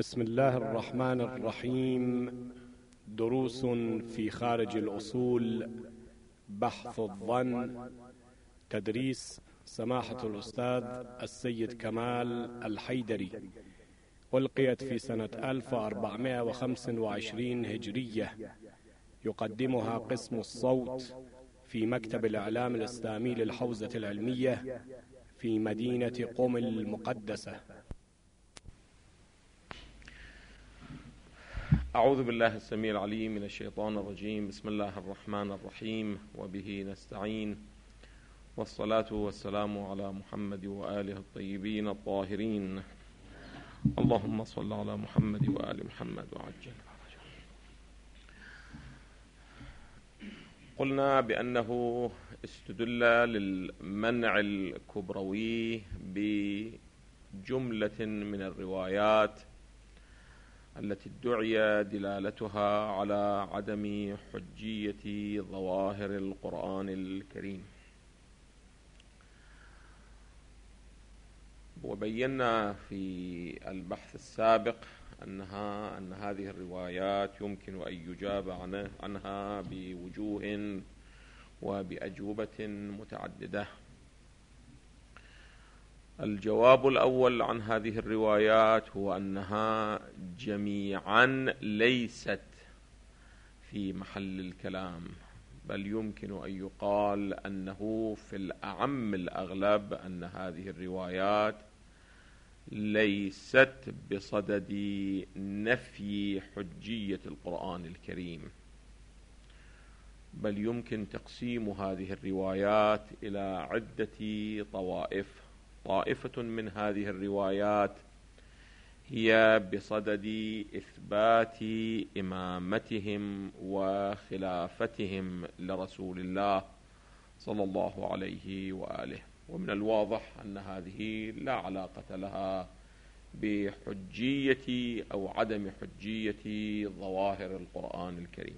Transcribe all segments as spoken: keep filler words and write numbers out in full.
بسم الله الرحمن الرحيم. دروس في خارج الأصول، بحث الظن، تدريس سماحة الأستاذ السيد كمال الحيدري، ألقيت في سنة ألف وأربعمائة وخمسة وعشرين هجرية. يقدمها قسم الصوت في مكتب الإعلام الإسلامي للحوزة العلمية في مدينة قم المقدسة. أعوذ بالله السميع العليم من الشيطان الرجيم. بسم الله الرحمن الرحيم، وبه نستعين، والصلاة والسلام على محمد وآله الطيبين الطاهرين. اللهم صل على محمد وآل محمد وعجل فرجه. قلنا بأنه استدل للمنع الكبروي بجملة من الروايات التي ادعي دلالتها على عدم حجية ظواهر القرآن الكريم، وبينا في البحث السابق أنها أن هذه الروايات يمكن أن يجاب عنها بوجوه وبأجوبة متعددة. الجواب الأول عن هذه الروايات هو أنها جميعا ليست في محل الكلام، بل يمكن أن يقال أنه في الأعم الأغلب أن هذه الروايات ليست بصدد نفي حجية القرآن الكريم، بل يمكن تقسيم هذه الروايات إلى عدة طوائف. طائفة من هذه الروايات هي بصدد إثبات إمامتهم وخلافتهم لرسول الله صلى الله عليه وآله، ومن الواضح أن هذه لا علاقة لها بحجية أو عدم حجية ظواهر القرآن الكريم.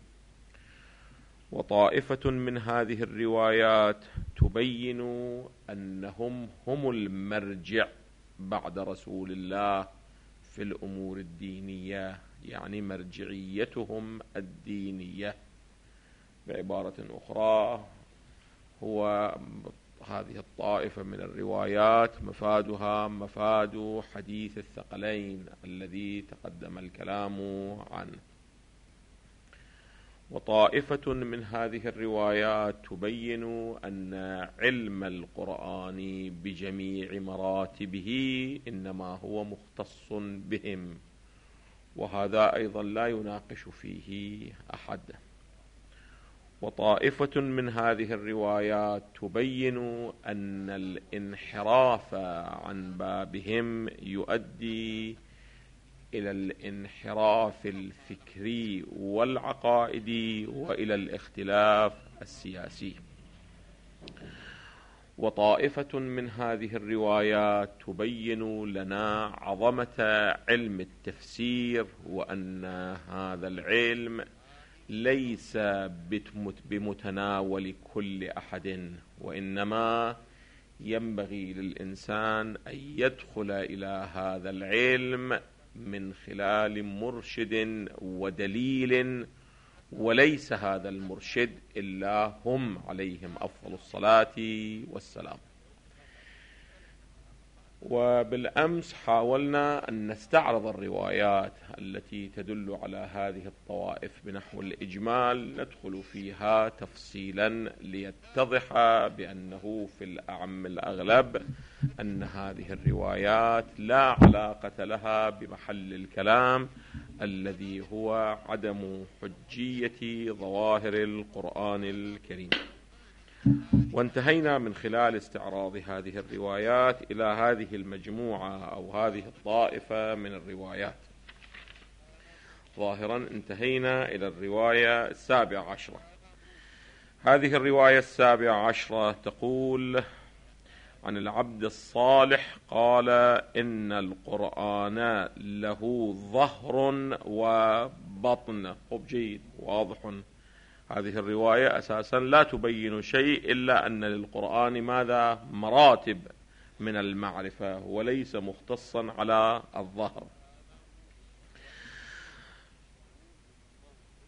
وطائفة من هذه الروايات تبين أنهم هم المرجع بعد رسول الله في الأمور الدينية، يعني مرجعيتهم الدينية. بعبارة أخرى، هو هذه الطائفة من الروايات مفادها مفاد حديث الثقلين الذي تقدم الكلام عنه. وطائفة من هذه الروايات تبين أن علم القرآن بجميع مراتبه إنما هو مختص بهم، وهذا أيضا لا يناقش فيه أحد. وطائفة من هذه الروايات تبين أن الانحراف عن بابهم يؤدي إلى الانحراف الفكري والعقائدي وإلى الاختلاف السياسي. وطائفة من هذه الروايات تبين لنا عظمة علم التفسير، وأن هذا العلم ليس بمتناول كل أحد، وإنما ينبغي للإنسان أن يدخل إلى هذا العلم من خلال مرشد ودليل، وليس هذا المرشد إلا هم عليهم أفضل الصلاة والسلام. وبالأمس حاولنا أن نستعرض الروايات التي تدل على هذه الطوائف بنحو الإجمال، ندخل فيها تفصيلا ليتضح بأنه في الأعم الأغلب أن هذه الروايات لا علاقة لها بمحل الكلام الذي هو عدم حجية ظواهر القرآن الكريم. وانتهينا من خلال استعراض هذه الروايات إلى هذه المجموعة أو هذه الطائفة من الروايات. ظاهرا انتهينا إلى الرواية السابعة عشرة. هذه الرواية السابعة عشرة تقول عن العبد الصالح قال: إن القرآن له ظهر وبطن. خب جيد، واضح. هذه الرواية أساسا لا تبين شيء إلا أن للقرآن ماذا؟ مراتب من المعرفة، وليس مختصا على الظهر.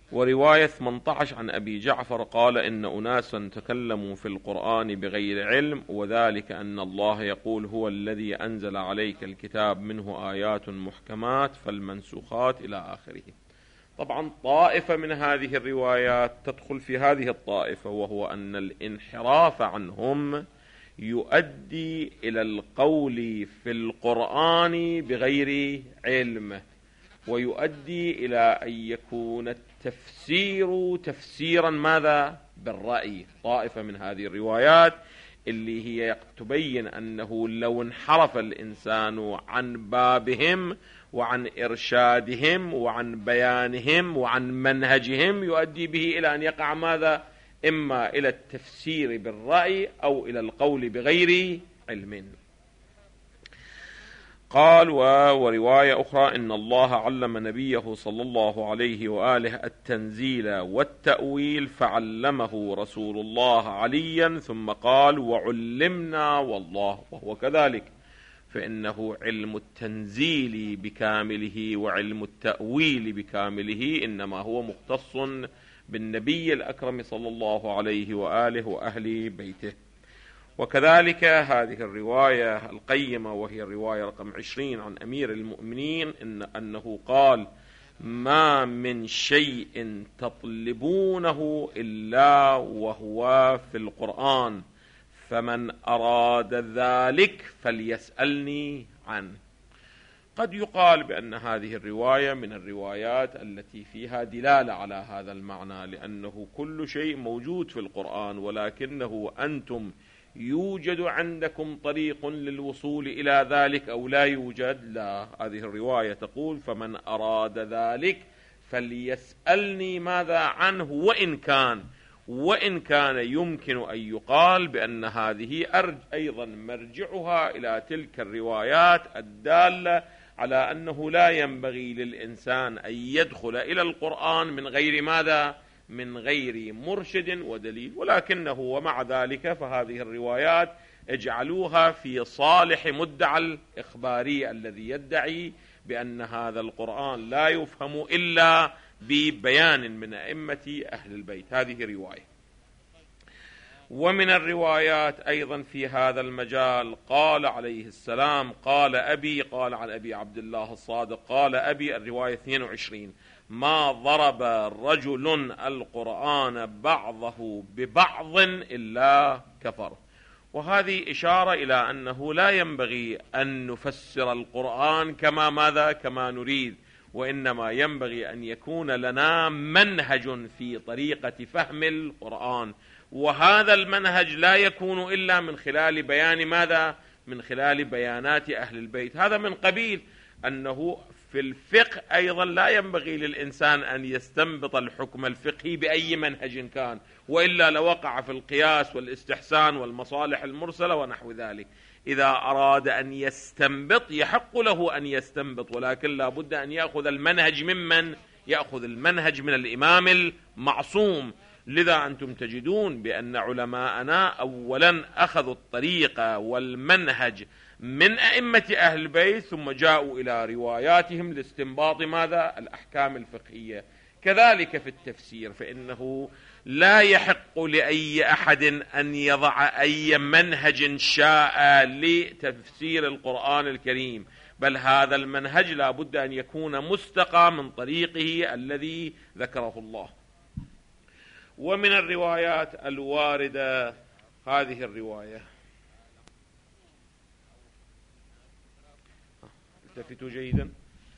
ورواية ثمانية عشر عن أبي جعفر قال إن أناسا تكلموا في القرآن بغير علم، وذلك أن الله يقول هو الذي أنزل عليك الكتاب منه آيات محكمات فالمنسوخات إلى آخره. طبعا طائفة من هذه الروايات تدخل في هذه الطائفة، وهو أن الانحراف عنهم يؤدي إلى القول في القرآن بغير علم، ويؤدي إلى أن يكون التفسير تفسيرا ماذا؟ بالرأي. طائفة من هذه الروايات اللي هي تبين أنه لو انحرف الإنسان عن بابهم وعن إرشادهم وعن بيانهم وعن منهجهم يؤدي به إلى أن يقع ماذا؟ إما إلى التفسير بالرأي أو إلى القول بغير علم. قال ورواية أخرى إن الله علم نبيه صلى الله عليه وآله التنزيل والتأويل فعلمه رسول الله عليا، ثم قال وعلمنا والله، وهو كذلك، فإنه علم التنزيل بكامله وعلم التأويل بكامله إنما هو مختص بالنبي الأكرم صلى الله عليه وآله وأهل بيته. وكذلك هذه الرواية القيمة وهي الرواية رقم عشرين عن أمير المؤمنين إن أنه قال ما من شيء تطلبونه إلا وهو في القرآن، فمن أراد ذلك فليسألني عنه. قد يقال بأن هذه الرواية من الروايات التي فيها دلالة على هذا المعنى، لأنه كل شيء موجود في القرآن، ولكنه أنتم يوجد عندكم طريق للوصول إلى ذلك أو لا يوجد؟ لا، هذه الرواية تقول فمن أراد ذلك فليسألني ماذا عنه، وإن كان وإن كان يمكن أن يقال بأن هذه أرج أيضا مرجعها إلى تلك الروايات الدالة على أنه لا ينبغي للإنسان أن يدخل إلى القرآن من غير ماذا؟ من غير مرشد ودليل. ولكنه ومع ذلك فهذه الروايات اجعلوها في صالح مدعى الإخباري الذي يدعي بأن هذا القرآن لا يفهم إلا ببيان من أئمة أهل البيت. هذه رواية. ومن الروايات أيضا في هذا المجال قال عليه السلام قال أبي، قال عن أبي عبد الله الصادق قال أبي، الرواية اثنين وعشرين ما ضرب رجل القرآن بعضه ببعض إلا كفر. وهذه إشارة إلى أنه لا ينبغي أن نفسر القرآن كما ماذا؟ كما نريد، وإنما ينبغي أن يكون لنا منهج في طريقة فهم القرآن، وهذا المنهج لا يكون إلا من خلال بيان ماذا؟ من خلال بيانات أهل البيت. هذا من قبيل أنه في الفقه أيضا لا ينبغي للإنسان أن يستنبط الحكم الفقهي بأي منهج كان، وإلا لوقع في القياس والاستحسان والمصالح المرسلة ونحو ذلك. إذا أراد أن يستنبط يحق له أن يستنبط، ولكن لا بد أن يأخذ المنهج ممن؟ يأخذ المنهج من الإمام المعصوم. لذا أنتم تجدون بأن علماءنا أولا أخذوا الطريقة والمنهج من أئمة أهل البيت، ثم جاءوا إلى رواياتهم لاستنباط ماذا؟ الأحكام الفقهية. كذلك في التفسير، فإنه لا يحق لأي أحد أن يضع أي منهج شاء لتفسير القرآن الكريم، بل هذا المنهج لا بد أن يكون مستقى من طريقه الذي ذكره الله. ومن الروايات الواردة هذه الرواية، التفتوا جيدا،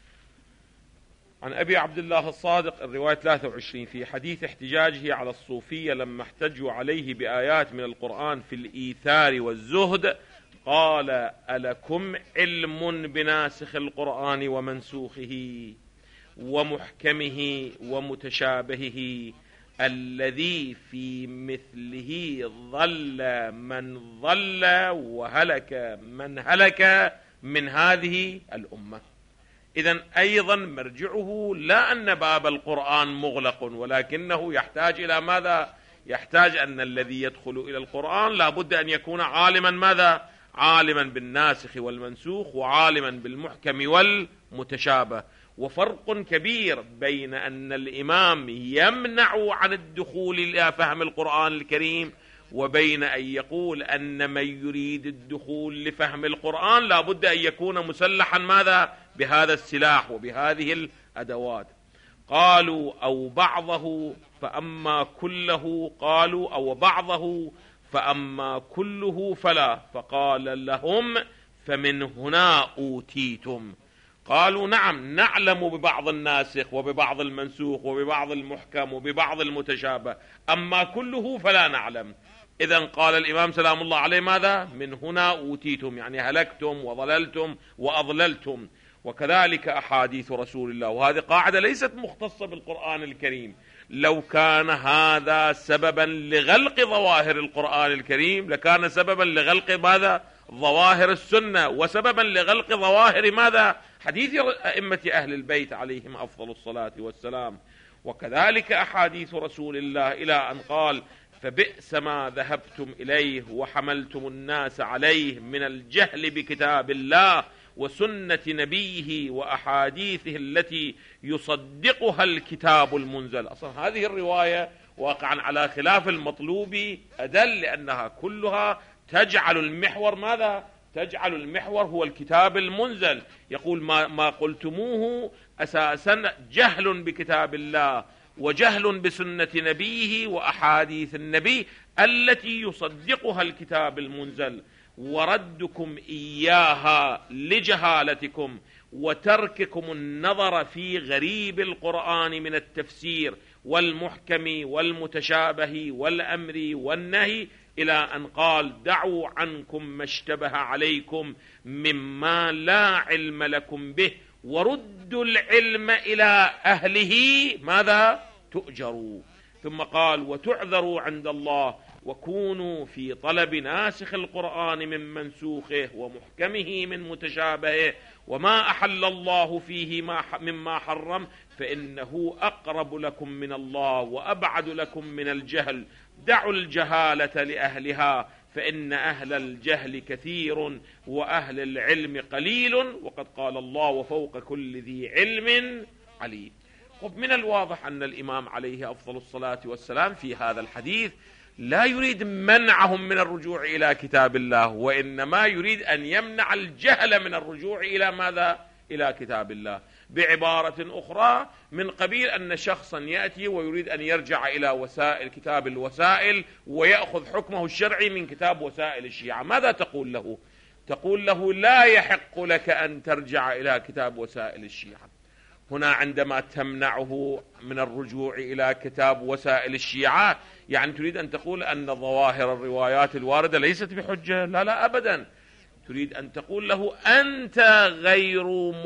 عن أبي عبد الله الصادق الرواية ثلاثة وعشرين في حديث احتجاجه على الصوفية لما احتجوا عليه بآيات من القرآن في الإيثار والزهد، قال ألكم علم بناسخ القرآن ومنسوخه ومحكمه ومتشابهه الذي في مثله ضل من ضل وهلك من هلك من هذه الأمة. إذن أيضا مرجعه لا أن باب القرآن مغلق، ولكنه يحتاج إلى ماذا؟ يحتاج أن الذي يدخل إلى القرآن لا بد أن يكون عالما ماذا؟ عالما بالناسخ والمنسوخ، وعالما بالمحكم والمتشابه. وفرق كبير بين أن الإمام يمنع عن الدخول إلى فهم القرآن الكريم وبين أن يقول أن من يريد الدخول لفهم القرآن لا بد أن يكون مسلحا ماذا؟ بهذا السلاح وبهذه الأدوات. قالوا أو بعضه فأما كله، قالوا أو بعضه فأما كله فلا، فقال لهم فمن هنا أوتيتم. قالوا نعم نعلم ببعض الناسخ وببعض المنسوخ وببعض المحكم وببعض المتشابه، أما كله فلا نعلم. إذن قال الإمام سلام الله عليه ماذا؟ من هنا أوتيتم، يعني هلكتم وضللتم وأضللتم. وكذلك أحاديث رسول الله، وهذه قاعدة ليست مختصة بالقرآن الكريم. لو كان هذا سببا لغلق ظواهر القرآن الكريم لكان سببا لغلق ماذا؟ ظواهر السنة، وسببا لغلق ظواهر ماذا؟ حديث أئمة أهل البيت عليهم أفضل الصلاة والسلام. وكذلك أحاديث رسول الله إلى أن قال فبئس ما ذهبتم إليه وحملتم الناس عليه من الجهل بكتاب الله وسنة نبيه وأحاديثه التي يصدقها الكتاب المنزل. أصلا هذه الرواية واقعا على خلاف المطلوب أدل، لأنها كلها تجعل المحور ماذا؟ تجعل المحور هو الكتاب المنزل. يقول ما, ما قلتموه أساسا جهل بكتاب الله وجهل بسنة نبيه وأحاديث النبي التي يصدقها الكتاب المنزل، وردكم إياها لجهالتكم وترككم النظر في غريب القرآن من التفسير والمحكم والمتشابه والأمر والنهي، إلى أن قال دعوا عنكم ما اشتبه عليكم مما لا علم لكم به وردوا العلم إلى أهله ماذا؟ تؤجروا. ثم قال وتعذروا عند الله وكونوا في طلب ناسخ القرآن من منسوخه ومحكمه من متشابهه، وما أحل الله فيه ما مما حرم فإنه أقرب لكم من الله وأبعد لكم من الجهل. دعوا الجهالة لأهلها فإن أهل الجهل كثير وأهل العلم قليل، وقد قال الله وفوق كل ذي علم عليم. من الواضح أن الإمام عليه أفضل الصلاة والسلام في هذا الحديث لا يريد منعهم من الرجوع إلى كتاب الله، وإنما يريد أن يمنع الجهل من الرجوع إلى ماذا؟ إلى كتاب الله. بعبارة أخرى من قبيل أن شخصا يأتي ويريد أن يرجع إلى وسائل كتاب الوسائل ويأخذ حكمه الشرعي من كتاب وسائل الشيعة، ماذا تقول له؟ تقول له لا يحق لك أن ترجع إلى كتاب وسائل الشيعة. هنا عندما تمنعه من الرجوع إلى كتاب وسائل الشيعة يعني تريد أن تقول أن ظواهر الروايات الواردة ليست بحجة؟ لا لا أبدا، تريد أن تقول له أنت غير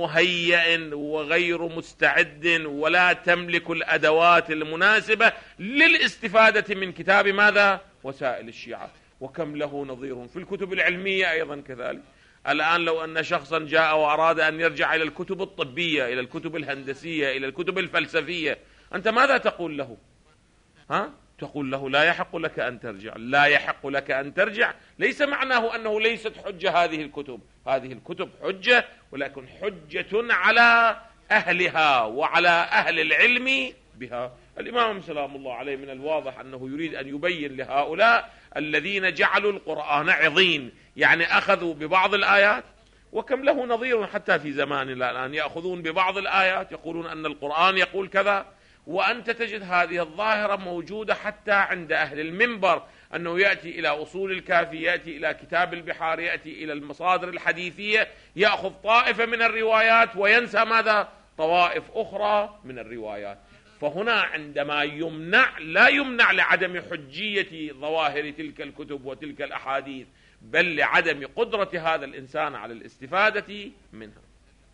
مهيئ وغير مستعد ولا تملك الأدوات المناسبة للاستفادة من كتاب ماذا؟ وسائل الشيعة. وكم له نظير في الكتب العلمية أيضا كذلك. الآن لو أن شخصا جاء وأراد أن يرجع إلى الكتب الطبية، إلى الكتب الهندسية، إلى الكتب الفلسفية، أنت ماذا تقول له؟ ها؟ تقول له لا يحق لك أن ترجع. لا يحق لك أن ترجع ليس معناه أنه ليست حجة هذه الكتب، هذه الكتب حجة، ولكن حجة على أهلها وعلى أهل العلم بها. الإمام سلام الله عليه من الواضح أنه يريد أن يبين لهؤلاء الذين جعلوا القرآن عظيم، يعني أخذوا ببعض الآيات، وكم له نظير حتى في زماننا الآن يأخذون ببعض الآيات يقولون أن القرآن يقول كذا. وأنت تجد هذه الظاهرة موجودة حتى عند أهل المنبر، أنه يأتي إلى أصول الكافي، يأتي إلى كتاب البحار، يأتي إلى المصادر الحديثية، يأخذ طائفة من الروايات وينسى ماذا؟ طوائف أخرى من الروايات. فهنا عندما يمنع لا يمنع لعدم حجية ظواهر تلك الكتب وتلك الأحاديث، بل لعدم قدرة هذا الإنسان على الاستفادة منها.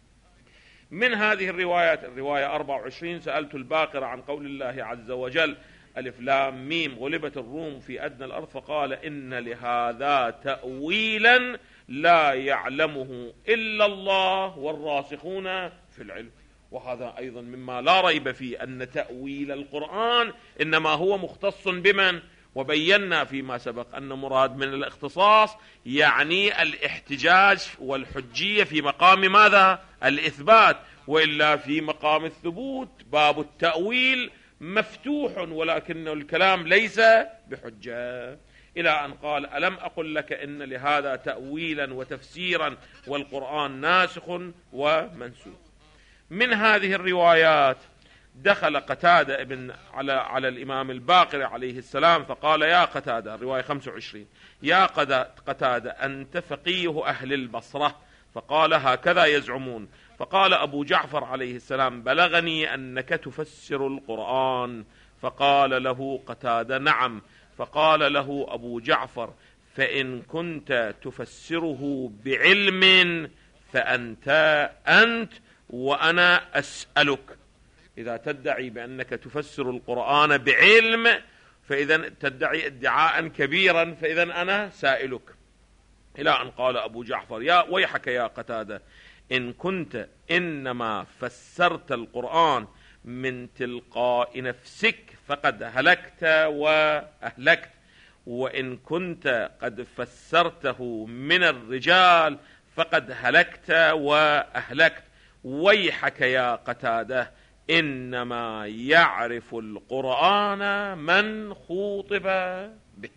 من هذه الروايات الرواية أربعة وعشرين سألت الباقر عن قول الله عز وجل ألف لام ميم غلبت الروم في أدنى الأرض فقال إن لهذا تأويلا لا يعلمه إلا الله والراسخون في العلم. وهذا أيضا مما لا ريب فيه أن تأويل القرآن إنما هو مختص بمن؟ وبينا فيما سبق أن مراد من الاختصاص يعني الاحتجاج والحجية في مقام ماذا؟ الإثبات. وإلا في مقام الثبوت باب التأويل مفتوح، ولكن الكلام ليس بحجة، إلى أن قال: ألم أقل لك إن لهذا تأويلا وتفسيرا والقرآن ناسخ ومنسوخ. من هذه الروايات دخل قتادة ابن على على الإمام الباقر عليه السلام فقال: يا قتادة، الرواية خمسة وعشرين، يا قتادة أنت فقيه أهل البصرة. فقال: هكذا يزعمون. فقال أبو جعفر عليه السلام: بلغني أنك تفسر القرآن. فقال له قتادة: نعم. فقال له أبو جعفر: فإن كنت تفسره بعلم فأنت أنت وأنا أسألك. إذا تدعي بأنك تفسر القرآن بعلم فإذا تدعي ادعاء كبيرا، فإذا أنا سائلك. إلى أن قال أبو جعفر: يا ويحك يا قتادة، إن كنت إنما فسرت القرآن من تلقاء نفسك فقد هلكت وأهلكت، وإن كنت قد فسرته من الرجال فقد هلكت وأهلكت. ويحك يا قتادة، إنما يعرف القرآن من خوطب به.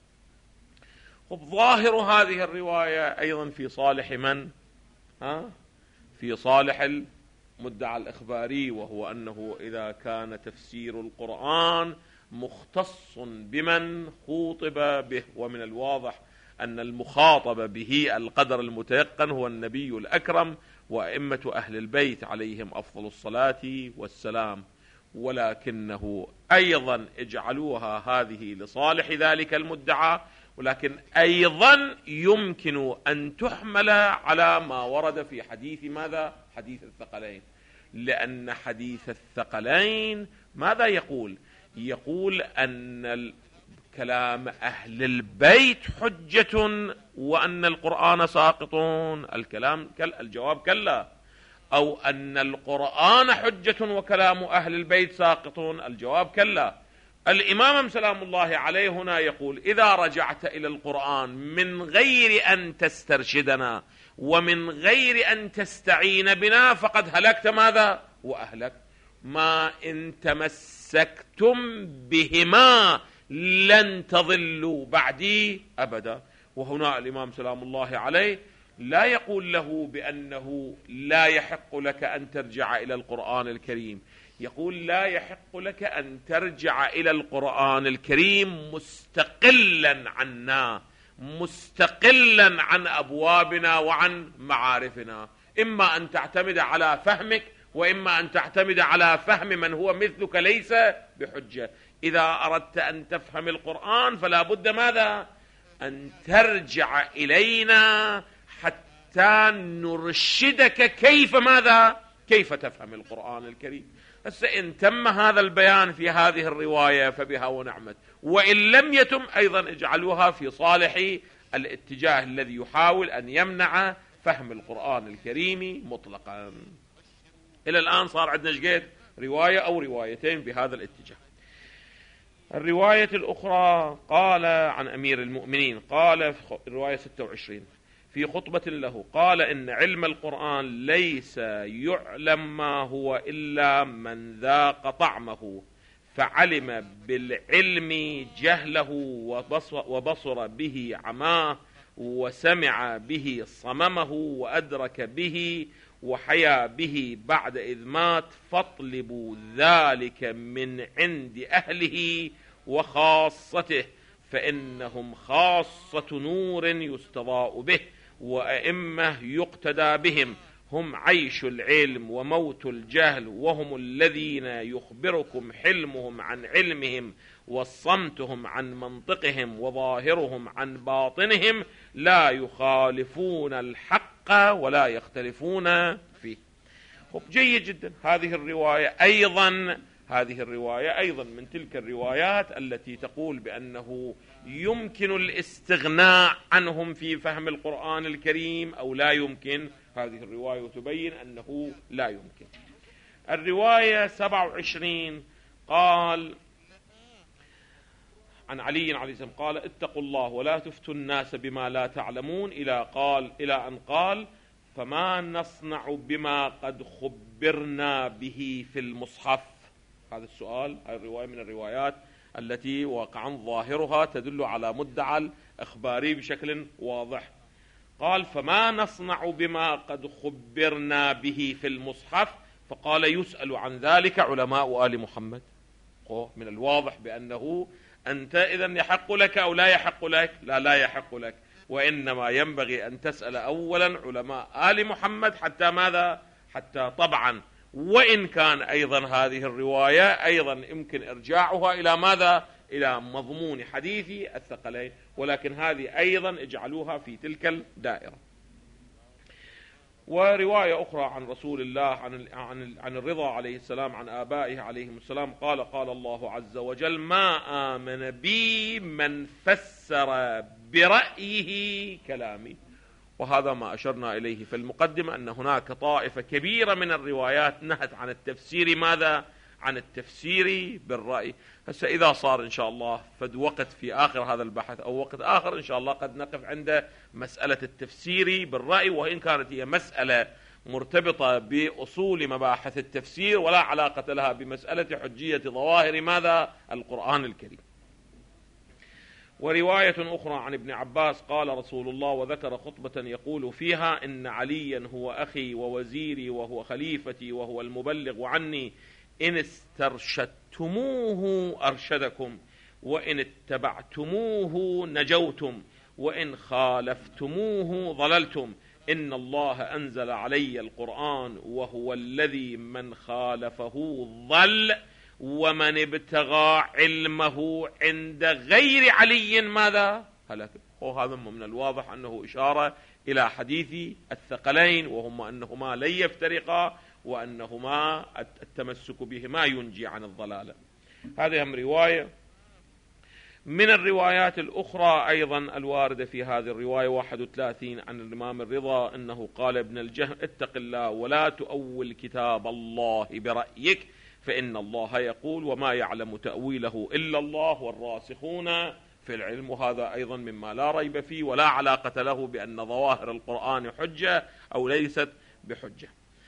ظاهر هذه الرواية أيضا في صالح من؟ ها؟ في صالح المدعى الإخباري، وهو أنه إذا كان تفسير القرآن مختص بمن خوطب به، ومن الواضح أن المخاطب به القدر المتيقن هو النبي الأكرم وأئمة أهل البيت عليهم أفضل الصلاة والسلام، ولكنه أيضا اجعلوها هذه لصالح ذلك المدعى، ولكن أيضا يمكن أن تحمل على ما ورد في حديث ماذا؟ حديث الثقلين، لأن حديث الثقلين ماذا يقول؟ يقول أن كلام أهل البيت حجة وأن القرآن ساقط. الكلام كل الجواب كلا. أو أن القرآن حجة وكلام أهل البيت ساقط. الجواب كلا. الإمام سلام الله عليه هنا يقول: إذا رجعت إلى القرآن من غير أن تسترشدنا ومن غير أن تستعين بنا فقد هلكت ماذا؟ وأهلك. ما إن تمسكتم بهما لن تضلوا بعدي أبدا. وهنا الإمام سلام الله عليه لا يقول له بأنه لا يحق لك أن ترجع إلى القرآن الكريم، يقول: لا يحق لك أن ترجع إلى القرآن الكريم مستقلا عنا، مستقلا عن أبوابنا وعن معارفنا، إما أن تعتمد على فهمك وإما أن تعتمد على فهم من هو مثلك ليس بحجة. إذا أردت أن تفهم القرآن فلا بد ماذا؟ أن ترجع إلينا حتى نرشدك كيف ماذا؟ كيف تفهم القرآن الكريم. بس إن تم هذا البيان في هذه الرواية فبها ونعمت، وإن لم يتم أيضا اجعلوها في صالح الاتجاه الذي يحاول أن يمنع فهم القرآن الكريم مطلقا. إلى الآن صار عندنا شقيت رواية أو روايتين بهذا الاتجاه. الرواية الأخرى قال عن أمير المؤمنين، قال في الرواية ستة وعشرين في خطبة له، قال: إن علم القرآن ليس يعلم ما هو إلا من ذاق طعمه، فعلم بالعلم جهله وبصر به عماه وسمع به صممه وأدرك به وحيا به بعد إذ مات، فاطلبوا ذلك من عند أهله وخاصته، فإنهم خاصة نور يستضاء به وأئمة يقتدى بهم، هم عيش العلم وموت الجهل، وهم الذين يخبركم حلمهم عن علمهم وصمتهم عن منطقهم وظاهرهم عن باطنهم، لا يخالفون الحق ولا يختلفون فيه. جيد جدا. هذه الرواية أيضا هذه الرواية أيضا من تلك الروايات التي تقول بأنه يمكن الاستغناء عنهم في فهم القرآن الكريم أو لا يمكن. هذه الرواية تبين أنه لا يمكن. الرواية سبعة وعشرين قال عن علي عليه السلام قال: اتقوا الله ولا تفتوا الناس بما لا تعلمون، إلى قال إلى أن قال: فما نصنع بما قد خبرنا به في المصحف؟ هذا السؤال. هذه الرواية من الروايات التي واقعا ظاهرها تدل على مدعى الإخباري بشكل واضح. قال فما نصنع بما قد خبرنا به في المصحف؟ فقال يسأل عن ذلك علماء آل محمد. من الواضح بأنه أنت إذن يحق لك أو لا يحق لك؟ لا لا يحق لك، وإنما ينبغي أن تسأل أولا علماء آل محمد حتى ماذا؟ حتى طبعا وإن كان أيضا هذه الرواية أيضا يمكن إرجاعها إلى ماذا؟ إلى مضمون حديث الثقلين، ولكن هذه أيضا اجعلوها في تلك الدائرة. ورواية أخرى عن رسول الله عن عن عن الرضا عليه السلام عن آبائه عليهم السلام قال قال الله عز وجل ما آمن بي من فسر برأيه كلامي. وهذا ما أشرنا إليه في المقدمة، أن هناك طائفة كبيرة من الروايات نهت عن التفسير ماذا؟ عن التفسير بالرأي. هسه إذا صار إن شاء الله فد وقت في آخر هذا البحث أو وقت آخر إن شاء الله قد نقف عند مسألة التفسير بالرأي، وإن كانت هي مسألة مرتبطة بأصول مباحث التفسير ولا علاقة لها بمسألة حجية ظواهر ماذا؟ القرآن الكريم. ورواية أخرى عن ابن عباس قال رسول الله وذكر خطبة يقول فيها إن عليا هو أخي ووزيري وهو خليفتي وهو المبلغ عني، إن استرشدتموه أرشدكم وإن اتبعتموه نجوتم وإن خالفتموه ضللتم، إن الله أنزل علي القرآن وهو الذي من خالفه ضل ومن ابتغى علمه عند غير علي ماذا؟ هلك. وهذا من الواضح أنه إشارة إلى حديث الثقلين، وهما أنهما لن يفترقا وأنهما التمسك بهما ينجي عن الضلالة. هذه هم رواية. من الروايات الأخرى أيضا الواردة في هذه الرواية واحد وثلاثين عن الإمام الرضا أنه قال ابن الجهم اتق الله ولا تؤول كتاب الله برأيك فإن الله يقول وما يعلم تأويله إلا الله والراسخون في العلم. وهذا أيضا مما لا ريب فيه ولا علاقة له بأن ظواهر القرآن حجة أو ليست بحجة.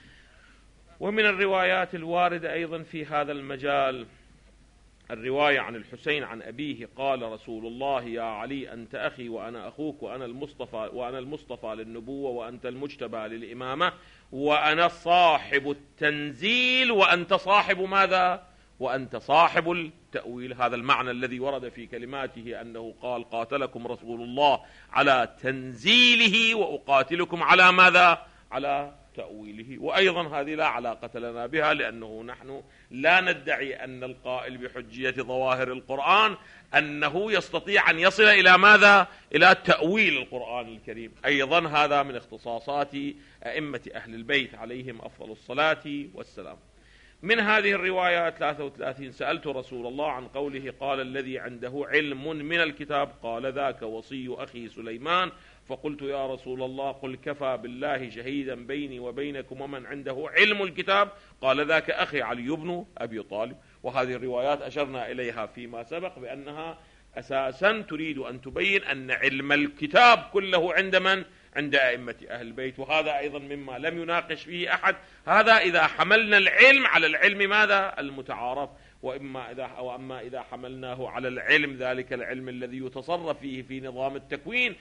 ومن الروايات الواردة أيضا في هذا المجال الرواية عن الحسين عن أبيه قال رسول الله يا علي أنت أخي وأنا أخوك وأنا المصطفى وأنا المصطفى للنبوة وأنت المجتبى للإمامة وأنا صاحب التنزيل وأنت صاحب ماذا؟ وأنت صاحب التأويل. هذا المعنى الذي ورد في كلماته أنه قال قاتلكم رسول الله على تنزيله وأقاتلكم على ماذا؟ على تأويله. وأيضا هذه لا علاقة لنا بها، لأنه نحن لا ندعي أن القائل بحجية ظواهر القرآن أنه يستطيع أن يصل إلى ماذا؟ إلى تأويل القرآن الكريم. أيضا هذا من اختصاصات أئمة أهل البيت عليهم أفضل الصلاة والسلام. من هذه الروايات ثلاثة وثلاثين سألت رسول الله عن قوله قال الذي عنده علم من الكتاب قال ذاك وصي أخي سليمان، فقلت يا رسول الله قل كفى بالله شهيدا بيني وبينكم ومن عنده علم الكتاب قال ذاك أخي علي بن أبي طالب. وهذه الروايات أشرنا إليها فيما سبق بأنها أساسا تريد أن تبين أن علم الكتاب كله عند من؟ عند أئمة أهل البيت. وهذا أيضا مما لم يناقش فيه أحد. هذا إذا حملنا العلم على العلم ماذا؟ المتعارف. وإما إذا أو أما إذا حملناه على العلم ذلك العلم الذي يتصرف فيه في نظام التكوين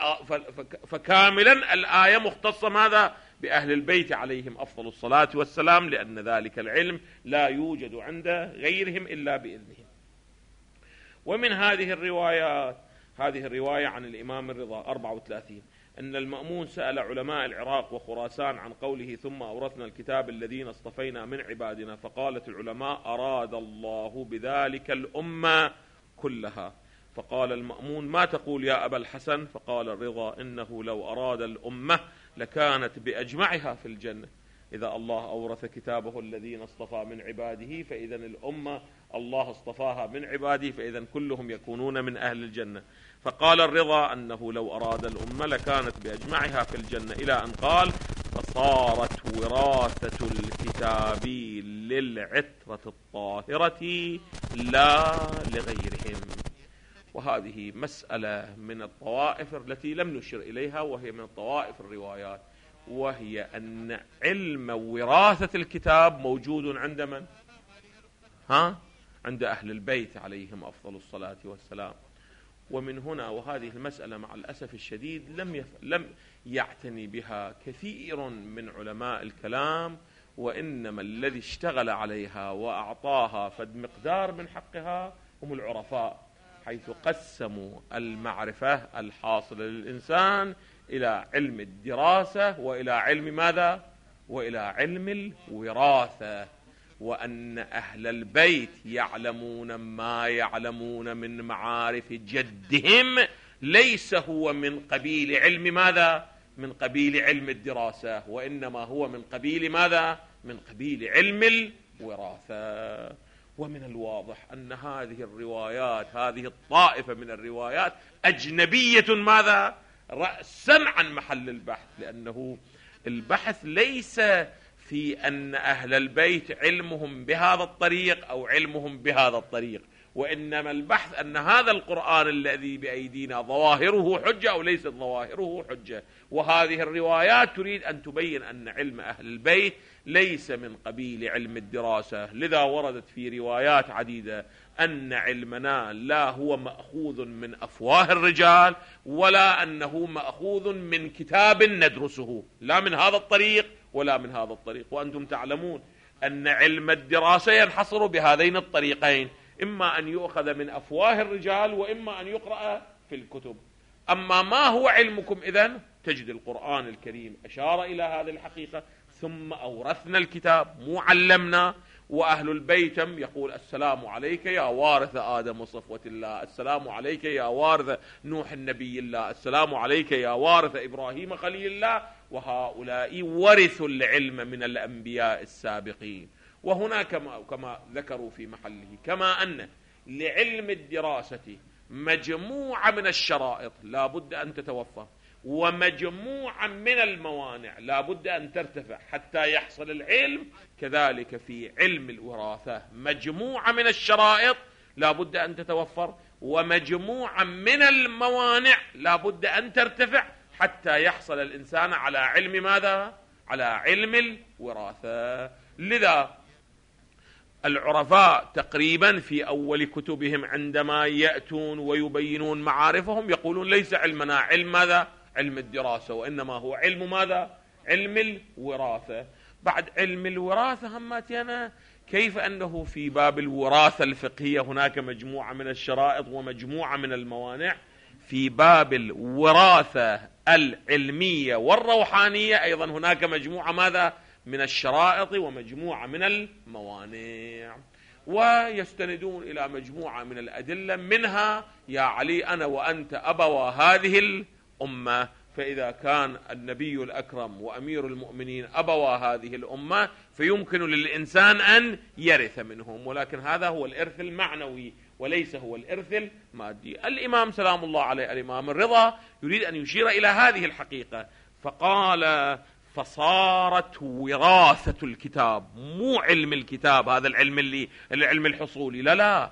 فكاملا الآية مختصة ماذا؟ بأهل البيت عليهم أفضل الصلاة والسلام، لأن ذلك العلم لا يوجد عند غيرهم إلا بإذنهم. ومن هذه الروايات هذه الرواية عن الإمام الرضا أربعة وثلاثين أن المأمون سأل علماء العراق وخراسان عن قوله ثم أورثنا الكتاب الذين اصطفينا من عبادنا، فقالت العلماء أراد الله بذلك الأمة كلها. فقال المأمون ما تقول يا أبا الحسن؟ فقال الرضا إنه لو أراد الأمة لكانت بأجمعها في الجنة. إذا الله أورث كتابه الذين اصطفى من عباده فإذا الأمة الله اصطفاها من عباده فإذا كلهم يكونون من أهل الجنة. فقال الرضا أنه لو أراد الأمة لكانت بأجمعها في الجنة، إلى أن قال فصارت وراثة الكتاب للعترة الطاهرة لا لغيرهم. وهذه مسألة من الطوائف التي لم نشر إليها، وهي من الطوائف الروايات. وهي أن علم وراثة الكتاب موجود عند من؟ ها؟ عند أهل البيت عليهم أفضل الصلاة والسلام. ومن هنا وهذه المسألة مع الأسف الشديد لم يف... لم يعتني بها كثير من علماء الكلام، وإنما الذي اشتغل عليها وأعطاها فد مقدار من حقها هم العرفاء، حيث قسموا المعرفة الحاصلة للإنسان إلى علم الدراسة وإلى علم ماذا؟ وإلى علم الوراثة، وأن أهل البيت يعلمون ما يعلمون من معارف جدهم ليس هو من قبيل علم ماذا؟ من قبيل علم الدراسة، وإنما هو من قبيل ماذا؟ من قبيل علم الوراثة. ومن الواضح أن هذه الروايات، هذه الطائفة من الروايات أجنبية ماذا؟ رأسا عن محل البحث، لأنه البحث ليس في أن أهل البيت علمهم بهذا الطريق أو علمهم بهذا الطريق، وإنما البحث أن هذا القرآن الذي بأيدينا ظواهره حجة أو ليست ظواهره حجة. وهذه الروايات تريد أن تبين أن علم أهل البيت ليس من قبيل علم الدراسة. لذا وردت في روايات عديدة أن علمنا لا هو مأخوذ من أفواه الرجال ولا أنه مأخوذ من كتاب ندرسه، لا من هذا الطريق ولا من هذا الطريق. وأنتم تعلمون أن علم الدراسة ينحصر بهذين الطريقين، إما أن يؤخذ من أفواه الرجال وإما أن يقرأ في الكتب. أما ما هو علمكم إذن؟ تجد القرآن الكريم أشار إلى هذه الحقيقة، ثم أورثنا الكتاب مو علمنا. وأهل البيت يقول السلام عليك يا وارث آدم وصفوة الله، السلام عليك يا وارث نوح النبي الله، السلام عليك يا وارث إبراهيم خليل الله. وهؤلاء ورثوا العلم من الأنبياء السابقين. وهنا كما, كما ذكروا في محله، كما أن لعلم الدراسة مجموعة من الشرائط لا بد أن تتوفر، ومجموعة من الموانع لا بد أن ترتفع حتى يحصل العلم، كذلك في علم الوراثة مجموعة من الشرائط لا بد أن تتوفر، ومجموعة من الموانع لا بد أن ترتفع حتى يحصل الإنسان على علم ماذا؟ على علم الوراثة. لذا العرفاء تقريبا في أول كتبهم عندما يأتون ويبينون معارفهم يقولون ليس علمنا علم ماذا؟ علم الدراسة، وإنما هو علم ماذا؟ علم الوراثة. بعد علم الوراثة هماتنا كيف أنه في باب الوراثة الفقهية هناك مجموعة من الشرائط ومجموعة من الموانع، في باب الوراثة العلمية والروحانية أيضا هناك مجموعة ماذا؟ من الشرائط ومجموعة من الموانع. ويستندون إلى مجموعة من الأدلة، منها يا علي أنا وأنت أبوا هذه الأمة، فإذا كان النبي الأكرم وأمير المؤمنين أبوا هذه الأمة فيمكن للإنسان أن يرث منهم، ولكن هذا هو الإرث المعنوي وليس هو الإرث المادي. الإمام سلام الله عليه الإمام الرضا يريد أن يشير إلى هذه الحقيقة، فقال فصارت وراثة الكتاب، مو علم الكتاب هذا العلم اللي العلم الحصولي، لا لا،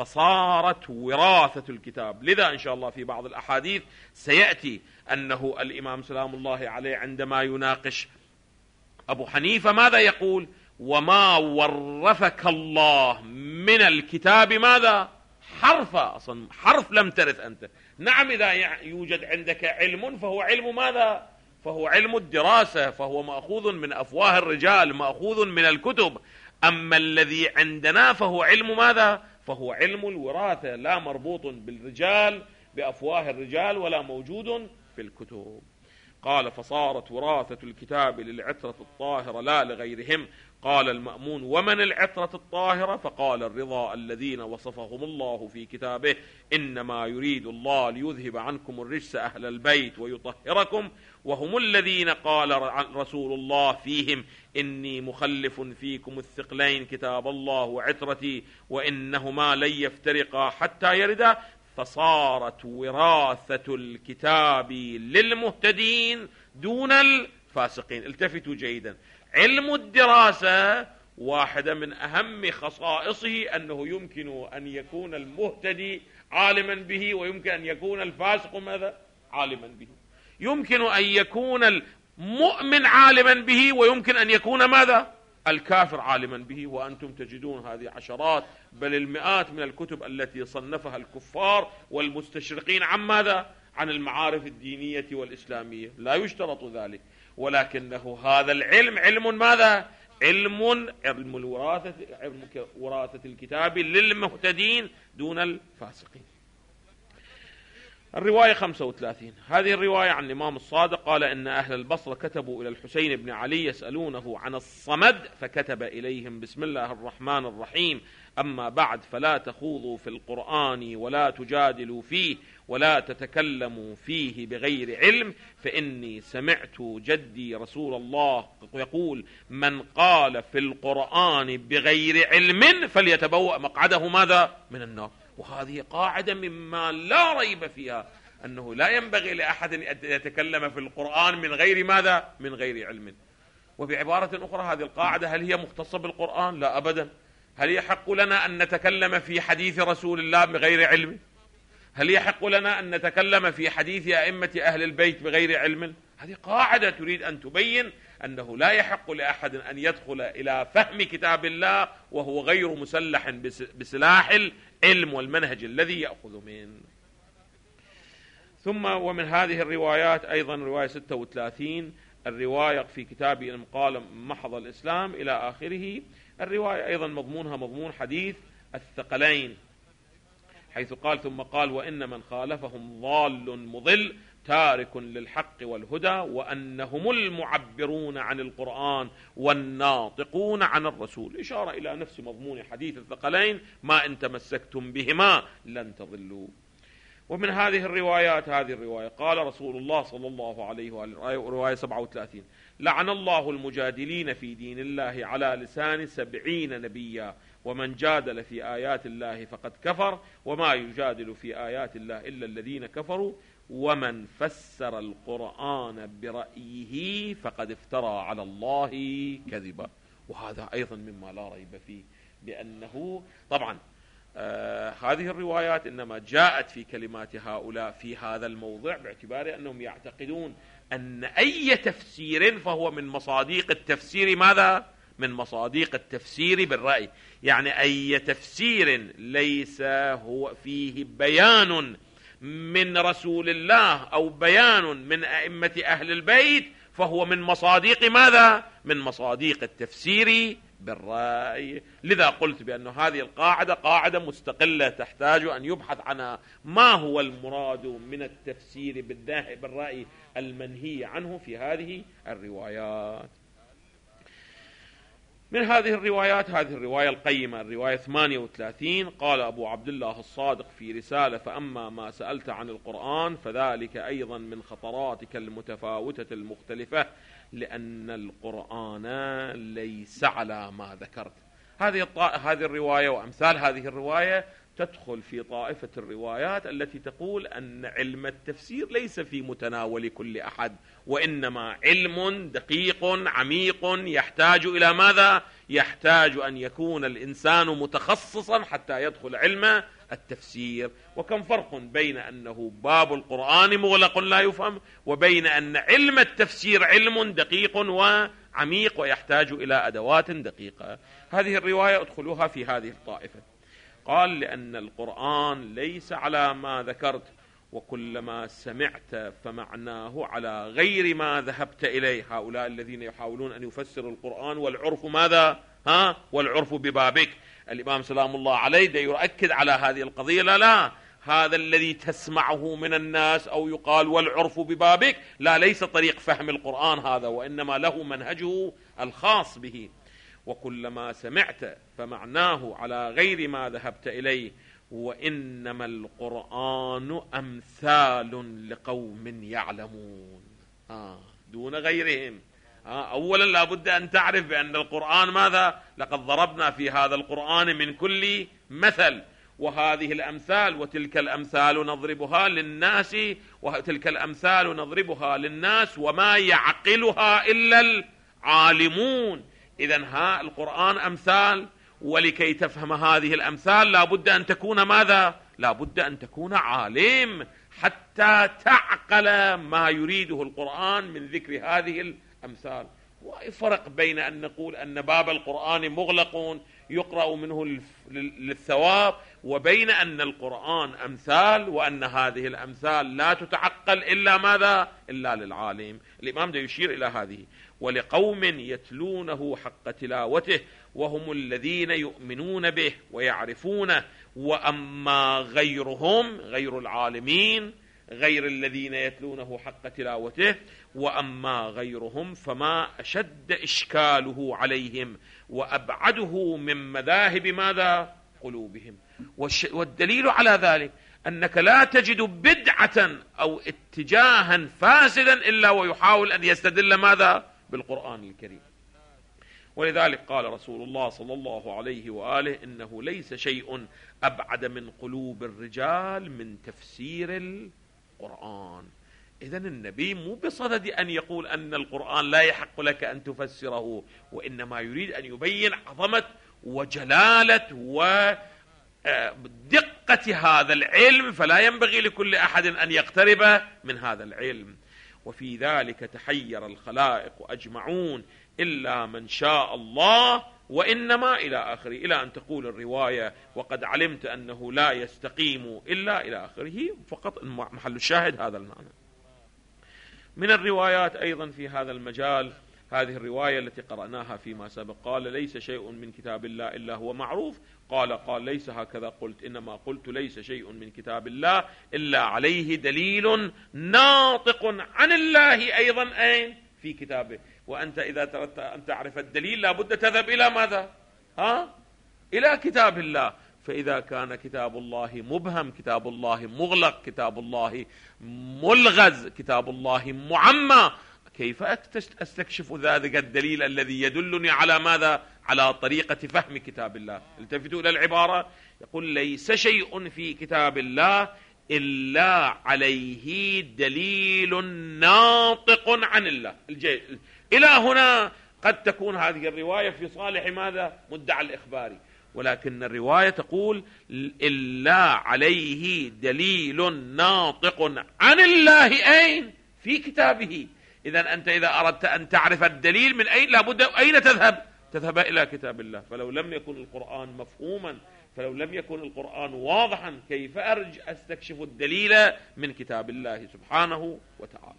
فصارت وراثة الكتاب. لذا إن شاء الله في بعض الأحاديث سيأتي أنه الإمام سلام الله عليه عندما يناقش أبو حنيفة ماذا يقول؟ وما ورثك الله من الكتاب ماذا؟ حرفا، أصلا حرف لم ترث أنت. نعم إذا يوجد عندك علم فهو علم ماذا؟ فهو علم الدراسة، فهو مأخوذ من أفواه الرجال، مأخوذ من الكتب. أما الذي عندنا فهو علم ماذا؟ فهو علم الوراثة، لا مربوط بالرجال بأفواه الرجال ولا موجود في الكتب. قال فصارت وراثة الكتاب للعترة الطاهرة لا لغيرهم. قال المأمون ومن العترة الطاهرة؟ فقال الرضا الذين وصفهم الله في كتابه إنما يريد الله ليذهب عنكم الرجس أهل البيت ويطهركم، وهم الذين قال رسول الله فيهم إني مخلف فيكم الثقلين كتاب الله وعترتي وإنهما لن يفترقا حتى يردا. فصارت وراثة الكتاب للمهتدين دون الفاسقين. التفتوا جيدا، علم الدراسة واحدة من أهم خصائصه أنه يمكن أن يكون المهتدي عالما به، ويمكن أن يكون الفاسق ماذا؟ عالما به. يمكن أن يكون مؤمن عالما به، ويمكن أن يكون ماذا؟ الكافر عالما به. وأنتم تجدون هذه عشرات بل المئات من الكتب التي صنفها الكفار والمستشرقين عن ماذا؟ عن المعارف الدينية والإسلامية. لا يشترط ذلك، ولكنه هذا العلم علم ماذا؟ علم علم الوراثة، علم وراثة الكتاب للمهتدين دون الفاسقين. الرواية خمسة وثلاثين، هذه الرواية عن الإمام الصادق قال إن أهل البصرة كتبوا إلى الحسين بن علي يسألونه عن الصمد، فكتب إليهم بسم الله الرحمن الرحيم، أما بعد فلا تخوضوا في القرآن ولا تجادلوا فيه ولا تتكلموا فيه بغير علم، فإني سمعت جدي رسول الله يقول من قال في القرآن بغير علم فليتبوأ مقعده ماذا؟ من النار. وهذه قاعدة مما لا ريب فيها، أنه لا ينبغي لأحد أن يتكلم في القرآن من غير ماذا؟ من غير علم. وبعبارة أخرى هذه القاعدة هل هي مختصة بالقرآن؟ لا أبدا. هل يحق لنا أن نتكلم في حديث رسول الله بغير علم؟ هل يحق لنا أن نتكلم في حديث أئمة أهل البيت بغير علم؟ هذه قاعدة تريد أن تبين أنه لا يحق لأحد أن يدخل إلى فهم كتاب الله وهو غير مسلح بسلاح العلم والمنهج الذي يأخذ منه. ثم ومن هذه الروايات أيضا رواية ستة وثلاثين، الرواية في كتاب قال محض الإسلام إلى آخره. الرواية أيضا مضمونها مضمون حديث الثقلين، حيث قال ثم قال وإن من خالفهم ضال مضل تارك للحق والهدى، وأنهم المعبرون عن القرآن والناطقون عن الرسول، إشارة إلى نفس مضمون حديث الثقلين ما إن تمسكتم بهما لن تضلوا. ومن هذه الروايات هذه الرواية قال رسول الله صلى الله عليه وآله، رواية سبعة وثلاثين، لعن الله المجادلين في دين الله على لسان سبعين نبيا، ومن جادل في آيات الله فقد كفر، وما يجادل في آيات الله إلا الذين كفروا، ومن فسر القرآن برأيه فقد افترى على الله كذبا. وهذا أيضا مما لا ريب فيه، بأنه طبعا آه هذه الروايات إنما جاءت في كلمات هؤلاء في هذا الموضع، باعتبار أنهم يعتقدون أن أي تفسير فهو من مصاديق التفسير ماذا؟ من مصاديق التفسير بالرأي. يعني أي تفسير ليس هو فيه بيان من رسول الله أو بيان من أئمة أهل البيت فهو من مصاديق ماذا؟ من مصاديق التفسير بالرأي. لذا قلت بأن هذه القاعدة قاعدة مستقلة تحتاج أن يبحث عنها، ما هو المراد من التفسير بالرأي المنهي عنه في هذه الروايات. من هذه الروايات هذه الرواية القيمة، الرواية ثمانية وثلاثين، قال أبو عبد الله الصادق في رسالة فأما ما سألت عن القرآن فذلك أيضا من خطراتك المتفاوتة المختلفة، لأن القرآن ليس على ما ذكرت. هذه هذه الرواية وأمثال هذه الرواية تدخل في طائفة الروايات التي تقول أن علم التفسير ليس في متناول كل أحد، وإنما علم دقيق عميق يحتاج إلى ماذا؟ يحتاج أن يكون الإنسان متخصصا حتى يدخل علم التفسير. وكم فرق بين أنه باب القرآن مغلق لا يفهم، وبين أن علم التفسير علم دقيق وعميق ويحتاج إلى أدوات دقيقة. هذه الرواية أدخلوها في هذه الطائفة. قال لأن القرآن ليس على ما ذكرت، وكلما سمعت فمعناه على غير ما ذهبت إليه. هؤلاء الذين يحاولون أن يفسروا القرآن والعرف ماذا؟ ها؟ والعرف ببابك. الإمام سلام الله عليه دا يؤكد على هذه القضية، لا لا هذا الذي تسمعه من الناس أو يقال والعرف ببابك لا، ليس طريق فهم القرآن هذا، وإنما له منهجه الخاص به. وكلما سمعت فمعناه على غير ما ذهبت إليه، وإنما القرآن أمثال لقوم يعلمون آه دون غيرهم. آه أولا لابد أن تعرف بأن القرآن ماذا؟ لقد ضربنا في هذا القرآن من كل مثل، وهذه الأمثال وتلك الأمثال نضربها للناس وتلك الأمثال نضربها للناس وما يعقلها إلا العالمون. إذن ها القرآن أمثال، ولكي تفهم هذه الأمثال لابد أن تكون ماذا؟ لابد أن تكون عالم حتى تعقل ما يريده القرآن من ذكر هذه الأمثال. وفرق بين أن نقول أن باب القرآن مغلق يقرأ منه للثواب، وبين أن القرآن أمثال، وأن هذه الأمثال لا تتعقل إلا ماذا؟ إلا للعالم. الإمام يشير إلى هذه: ولقوم يتلونه حق تلاوته وهم الذين يؤمنون به ويعرفونه، وأما غيرهم، غير العالمين، غير الذين يتلونه حق تلاوته، وأما غيرهم فما أشد إشكاله عليهم وأبعده من مذاهب ماذا؟ قلوبهم. والدليل على ذلك أنك لا تجد بدعة أو اتجاها فاسدا إلا ويحاول أن يستدل ماذا؟ بالقرآن الكريم. ولذلك قال رسول الله صلى الله عليه وآله: إنه ليس شيء أبعد من قلوب الرجال من تفسير القرآن. إذن النبي مو بصدد أن يقول أن القرآن لا يحق لك أن تفسره، وإنما يريد أن يبين عظمة وجلالة ودقة هذا العلم، فلا ينبغي لكل أحد أن يقترب من هذا العلم. وفي ذلك تحير الخلائق أجمعون إلا من شاء الله، وإنما إلى آخره، إلى أن تقول الرواية: وقد علمت أنه لا يستقيم إلا إلى آخره. فقط محل الشاهد هذا المعنى. من الروايات أيضا في هذا المجال هذه الرواية التي قرأناها فيما سبق: قال: ليس شيء من كتاب الله إلا هو معروف. قال قال ليس هكذا قلت، إنما قلت ليس شيء من كتاب الله إلا عليه دليل ناطق عن الله أيضا أين؟ في كتابه. وأنت إذا تردت أن تعرف الدليل لابد تذهب إلى ماذا؟ ها؟ إلى كتاب الله. فإذا كان كتاب الله مبهم، كتاب الله مغلق، كتاب الله ملغز، كتاب الله معمى، كيف أستكشف ذلك الدليل الذي يدلني على ماذا؟ على طريقة فهم كتاب الله. التفتوا إلى العبارة، يقول: ليس شيء في كتاب الله إلا عليه دليل ناطق عن الله. إلى هنا قد تكون هذه الرواية في صالح ماذا؟ مدعى الإخباري، ولكن الرواية تقول: إلا عليه دليل ناطق عن الله أين؟ في كتابه. إذن أنت إذا أردت أن تعرف الدليل من أين لابد أين تذهب؟ تذهب إلى كتاب الله. فلو لم يكن القرآن مفهوما، فلو لم يكن القرآن واضحا، كيف أرج أستكشف الدليل من كتاب الله سبحانه وتعالى؟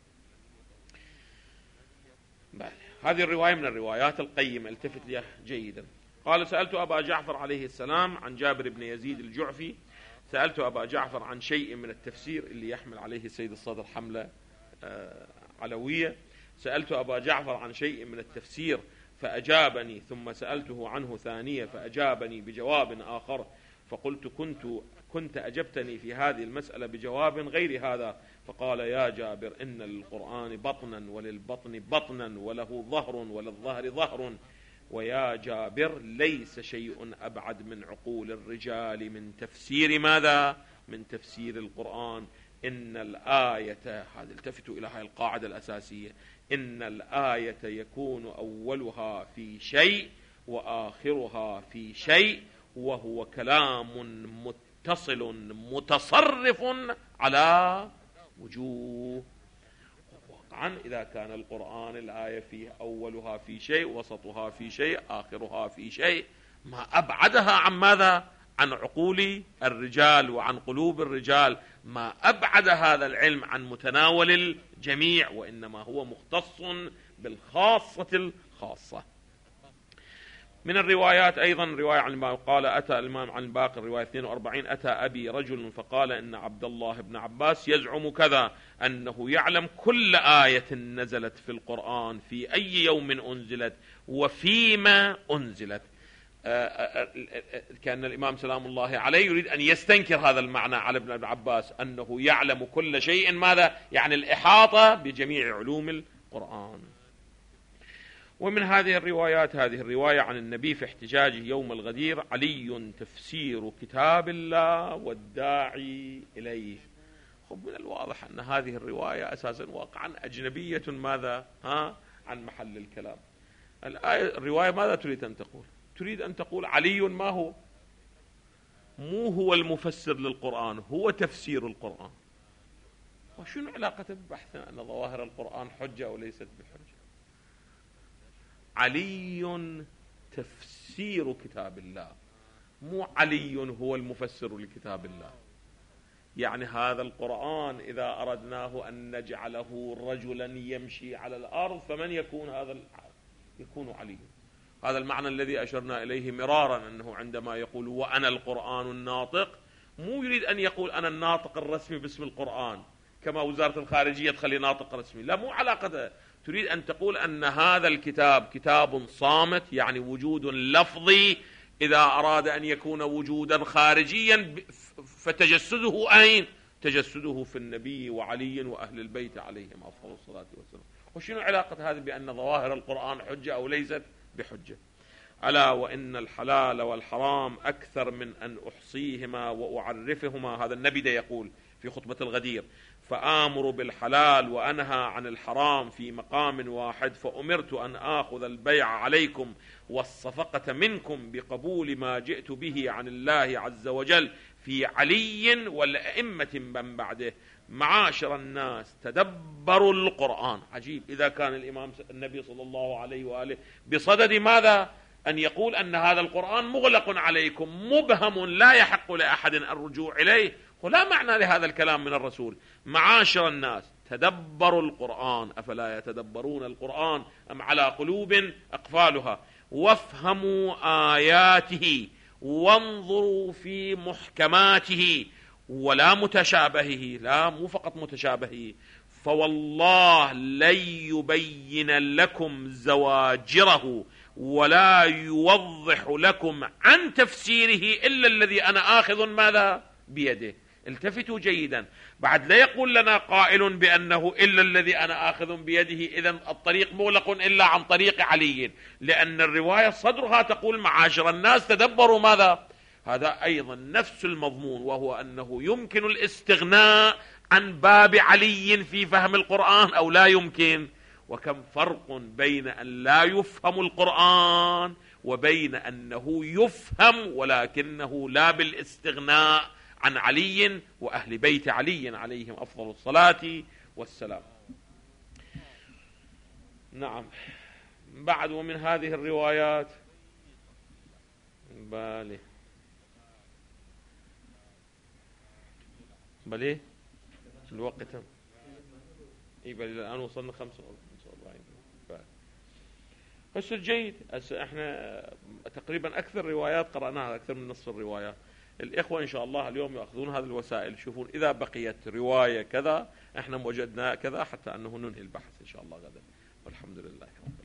بل. هذه الرواية من الروايات القيمة، التفت لها جيدا. قال: سألت أبا جعفر عليه السلام عن جابر بن يزيد الجعفي: سألت أبا جعفر عن شيء من التفسير اللي يحمل عليه السيد الصدر حملة علوية. سألت أبا جعفر عن شيء من التفسير فأجابني، ثم سألته عنه ثانية فأجابني بجواب آخر، فقلت: كنت كنت أجبتني في هذه المسألة بجواب غير هذا. فقال: يا جابر، إن للقرآن بطنا وللبطن بطنا، وله ظهر وللظهر ظهر، ويا جابر ليس شيء أبعد من عقول الرجال من تفسير ماذا؟ من تفسير القرآن. إن الآية، هذا التفتوا إلى هذه القاعدة الأساسية: إن الآية يكون أولها في شيء وآخرها في شيء، وهو كلام متصل متصرف على وجوه. واقعا إذا كان القرآن الآية فيه أولها في شيء، وسطها في شيء، آخرها في شيء، ما أبعدها عن ماذا؟ عن عقول الرجال وعن قلوب الرجال، ما أبعد هذا العلم عن متناول الجميع، وإنما هو مختص بالخاصة الخاصة. من الروايات أيضا رواية عن الإمام قال: أتى الإمام عن باقر رواية اثنين وأربعين: أتى أبي رجل فقال إن عبد الله بن عباس يزعم كذا، أنه يعلم كل آية نزلت في القرآن في أي يوم أنزلت وفيما أنزلت. كان الإمام سلام الله عليه يريد أن يستنكر هذا المعنى على ابن عباس، أنه يعلم كل شيء ماذا؟ يعني الإحاطة بجميع علوم القرآن. ومن هذه الروايات هذه الرواية عن النبي في احتجاجه يوم الغدير: علي تفسير كتاب الله والداعي إليه. خب من الواضح أن هذه الرواية أساسا واقعا أجنبية ماذا؟ ها؟ عن محل الكلام. الآية الرواية ماذا تريد أن تقول؟ تريد أن تقول علي ما هو؟ مو هو المفسر للقرآن، هو تفسير القرآن. وشنو علاقة ببحثنا أن ظواهر القرآن حجة أو ليست بحجة؟ علي تفسير كتاب الله، مو علي هو المفسر لكتاب الله. يعني هذا القرآن إذا أردناه أن نجعله رجلا يمشي على الأرض فمن يكون هذا؟ يكون علي. هذا المعنى الذي أشرنا إليه مرارا، أنه عندما يقول وأنا القرآن الناطق، مو يريد أن يقول أنا الناطق الرسمي باسم القرآن كما وزارة الخارجية تخلي ناطق رسمي، لا، مو علاقة. تريد أن تقول أن هذا الكتاب كتاب صامت، يعني وجود لفظي. إذا أراد أن يكون وجودا خارجيا فتجسده أين؟ تجسده في النبي وعلي وأهل البيت عليهم أفضل الصلاة والسلام. وشنو علاقة هذا بأن ظواهر القرآن حجة أو ليست بحجة؟ ألا وإن الحلال والحرام أكثر من أن أحصيهما وأعرفهما. هذا النبي ده يقول في خطبة الغدير: فآمر بالحلال وأنهى عن الحرام في مقام واحد، فأمرت أن آخذ البيع عليكم والصفقة منكم بقبول ما جئت به عن الله عز وجل في علي والأئمة من بعده. معاشر الناس تدبروا القرآن. عجيب إذا كان الإمام النبي صلى الله عليه وآله بصدد ماذا؟ أن يقول أن هذا القرآن مغلق عليكم مبهم لا يحق لأحد الرجوع إليه، ولا معنى لهذا الكلام من الرسول. معاشر الناس تدبروا القرآن أفلا يتدبرون القرآن أم على قلوب أقفالها، وافهموا آياته وانظروا في محكماته ولا متشابهه، لا مو فقط متشابهه، فوالله لن يبين لكم زواجره ولا يوضح لكم عن تفسيره إلا الذي أنا آخذ ماذا بيده. التفتوا جيدا، بعد لا يقول لنا قائل بأنه إلا الذي أنا آخذ بيده، إذن الطريق مغلق إلا عن طريق علي، لأن الرواية صدرها تقول معاشر الناس تدبروا ماذا. هذا أيضا نفس المضمون، وهو أنه يمكن الاستغناء عن باب علي في فهم القرآن أو لا يمكن. وكم فرق بين أن لا يفهم القرآن وبين أنه يفهم ولكنه لا بالاستغناء عن علي وأهل بيت علي عليهم أفضل الصلاة والسلام. نعم. بعد ومن هذه الروايات بالي بلي الوقت اي بل الان وصلنا خمسة وأربعين. هسه الجيد، هسه احنا تقريبا اكثر روايات قرأناها، اكثر من نصف الروايات. الاخوه ان شاء الله اليوم ياخذون هذه الوسائل، يشوفون اذا بقيت روايه كذا احنا وجدنا كذا، حتى انه ننهي البحث ان شاء الله غدا. والحمد لله رب العالمين.